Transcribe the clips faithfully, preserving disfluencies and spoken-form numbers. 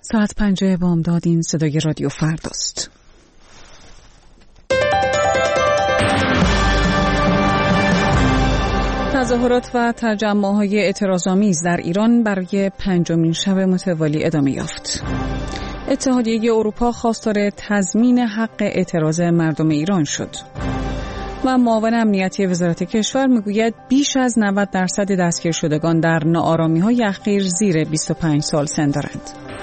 ساعت پنج بامداد. این صدای رادیو فرداست. تظاهرات و تجمع‌های اعتراض‌آمیز در ایران برای پنجمین شب متوالی ادامه یافت. اتحادیه اروپا خواستار تضمین حق اعتراض مردم ایران شد. و معاون امنیتی وزارت کشور میگوید بیش از نود درصد دستگیر شدگان در ناآرامی‌های اخیر زیر بیست و پنج سال سن دارند.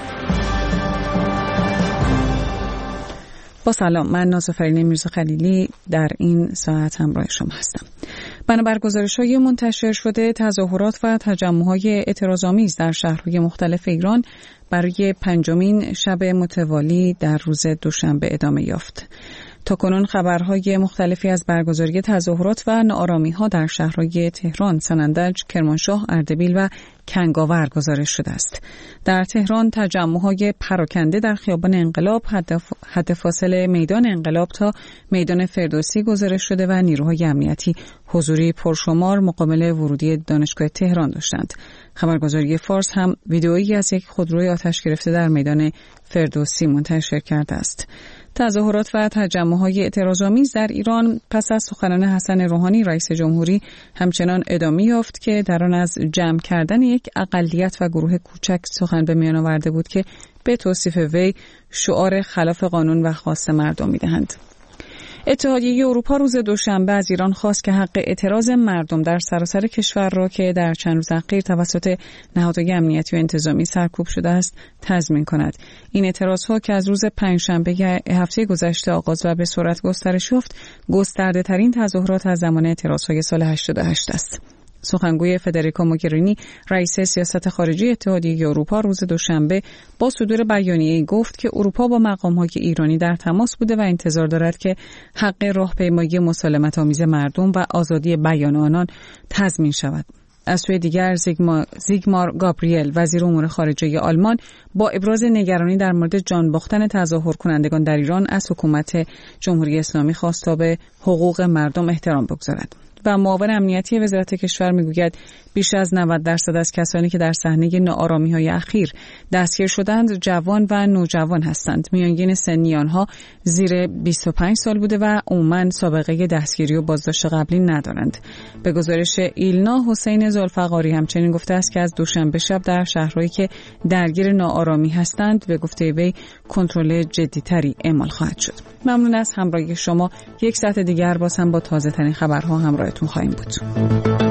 با سلام، من نازافرین میرزا خلیلی در این ساعت همراه شما هستم. بنابر گزارش‌های منتشر شده، تظاهرات و تجمع‌های اعتراض‌آمیز در شهرهای مختلف ایران برای پنجمین شب متوالی در روز دوشنبه ادامه یافت. تاکنون خبرهای مختلفی از برگزاری تظاهرات و ناآرامی‌ها در شهرهای تهران، سنندج، کرمانشاه، اردبیل و کنگاور گزارش شده است. در تهران تجمع‌های پراکنده در خیابان انقلاب، حد فاصل میدان انقلاب تا میدان فردوسی گزارش شده و نیروهای امنیتی حضوری پرشمار مقابل ورودی دانشگاه تهران داشتند. خبرگزاری فارس هم ویدئویی از یک خودروی آتش گرفته در میدان فردوسی منتشر کرده است. تظاهرات و تجمع‌های اعتراض‌آمیز در ایران پس از سخنان حسن روحانی رئیس جمهوری همچنان ادامه یافت که در آن از جمع کردن یک اقلیت و گروه کوچک سخن به میان آورده بود که به توصیف وی شعار خلاف قانون و خواست مردم می‌دهند. اتحادیه اروپا روز دوشنبه از ایران خواست که حق اعتراض مردم در سراسر کشور را که در چند روز اخیر توسط نهادهای امنیتی و انتظامی سرکوب شده است تضمین کند. این اعتراضها که از روز پنجشنبه هفته گذشته آغاز و به سرعت گسترش یافت، گسترده ترین تظاهرات از زمان اعتراضهای سال هشتاد و هشت است. سخنگوی فدریکا موگرینی رئیس سیاست خارجی اتحادیه اروپا روز دوشنبه با صدور بیانیه‌ای گفت که اروپا با مقام‌های ایرانی در تماس بوده و انتظار دارد که حق راهپیمایی مسالمت‌آمیز مردم و آزادی بیان آنان تضمین شود. از سوی دیگر زیگمار, زیگمار گابریل وزیر امور خارجه آلمان با ابراز نگرانی در مورد جان باختن تظاهر کنندگان در ایران از حکومت جمهوری اسلامی خواست تا به حقوق مردم احترام بگذارد. و معاون امنیتی وزارت کشور میگوید بیش از نود درصد از کسانی که در صحنه ناآرامی‌های اخیر دستگیر شدند جوان و نوجوان هستند. میانگین سنی آنها زیر بیست و پنج سال بوده و عموماً سابقه دستگیری و بازداشت قبلی ندارند. به گزارش ایلنا، حسین ذوالفقاری همچنین گفته است که از دوشنبه شب در شهرهایی که درگیر ناآرامی هستند به گفته وی کنترل جدی‌تری اعمال خواهد شد. ممنون از همراهی شما. یک ساعت دیگر باز هم با تازه‌ترین خبرها همراهتون خواهیم بود.